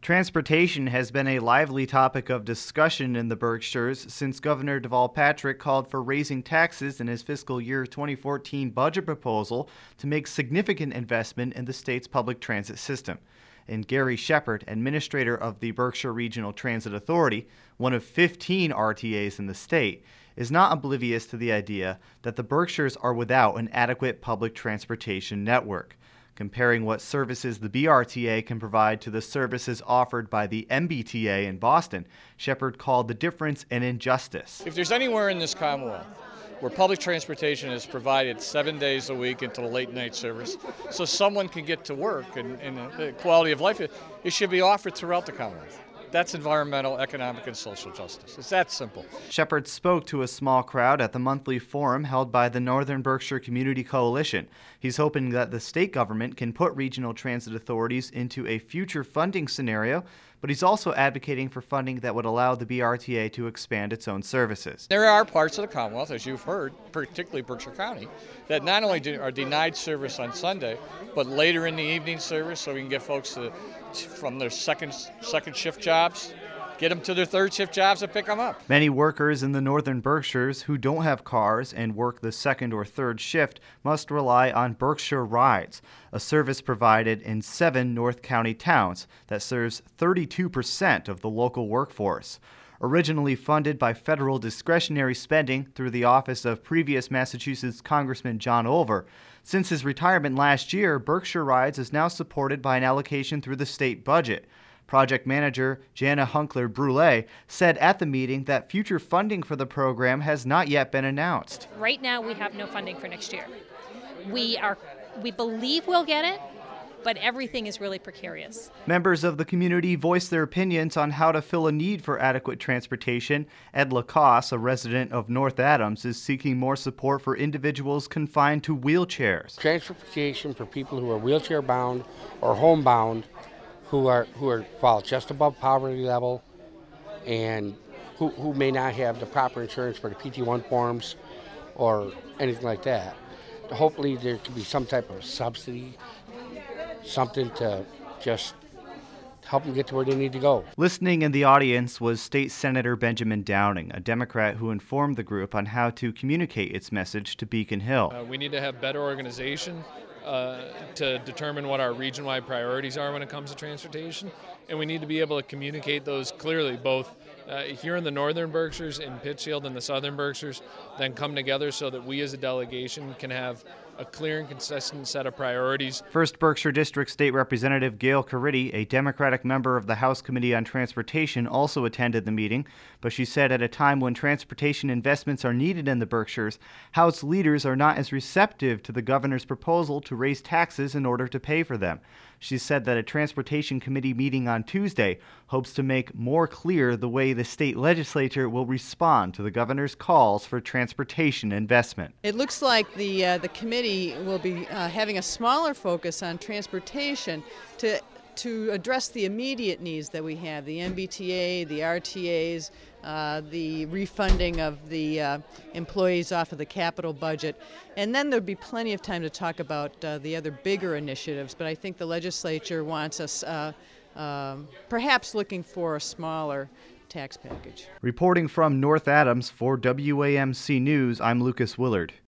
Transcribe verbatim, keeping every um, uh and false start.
Transportation has been a lively topic of discussion in the Berkshires since Governor Deval Patrick called for raising taxes in his fiscal year twenty fourteen budget proposal to make significant investment in the state's public transit system. And Gary Shepard, administrator of the Berkshire Regional Transit Authority, one of fifteen R T As in the state, is not oblivious to the idea that the Berkshires are without an adequate public transportation network. Comparing what services the B R T A can provide to the services offered by the M B T A in Boston, Shepard called the difference an injustice. If there's anywhere in this Commonwealth where public transportation is provided seven days a week until late night service, so someone can get to work and, and the quality of life, it, it should be offered throughout the Commonwealth. That's environmental, economic, and social justice. It's that simple. Shepard spoke to a small crowd at the monthly forum held by the Northern Berkshire Community Coalition. He's hoping that the state government can put regional transit authorities into a future funding scenario, but he's also advocating for funding that would allow the B R T A to expand its own services. There are parts of the Commonwealth, as you've heard, particularly Berkshire County, that not only do, are denied service on Sunday, but later in the evening service, so we can get folks to, from their second second shift jobs, get them to their third shift jobs and pick them up. Many workers in the Northern Berkshires who don't have cars and work the second or third shift must rely on Berkshire Rides, a service provided in seven North County towns that serves thirty-two percent of the local workforce. Originally funded by federal discretionary spending through the office of previous Massachusetts Congressman John Olver, since his retirement last year, Berkshire Rides is now supported by an allocation through the state budget. Project manager Jana Hunkler-Brule said at the meeting that future funding for the program has not yet been announced. Right now, we have no funding for next year. We are, we believe we'll get it, but everything is really precarious. Members of the community voiced their opinions on how to fill a need for adequate transportation. Ed Lacoste, a resident of North Adams, is seeking more support for individuals confined to wheelchairs. Transportation for people who are wheelchair bound or homebound, who are who are fall just above poverty level, and who, who may not have the proper insurance for the P T one forms or anything like that. Hopefully there could be some type of subsidy, something to just help them get to where they need to go. Listening in the audience was State Senator Benjamin Downing, a Democrat who informed the group on how to communicate its message to Beacon Hill. Uh, we need to have better organization uh, to determine what our region-wide priorities are when it comes to transportation, and we need to be able to communicate those clearly, both uh, here in the Northern Berkshires, in Pittsfield, and the Southern Berkshires, then come together so that we as a delegation can have a clear and consistent set of priorities. First Berkshire District State Representative Gail Caridi, a Democratic member of the House Committee on Transportation, also attended the meeting, but she said at a time when transportation investments are needed in the Berkshires, House leaders are not as receptive to the governor's proposal to raise taxes in order to pay for them. She said that a Transportation Committee meeting on Tuesday hopes to make more clear the way the state legislature will respond to the governor's calls for transportation investment. It looks like the uh, the committee will be uh, having a smaller focus on transportation to to address the immediate needs that we have, the M B T A, the R T As, uh, the refunding of the uh, employees off of the capital budget. And then there'll be plenty of time to talk about uh, the other bigger initiatives, but I think the legislature wants us uh, um, perhaps looking for a smaller tax package. Reporting from North Adams for W A M C News, I'm Lucas Willard.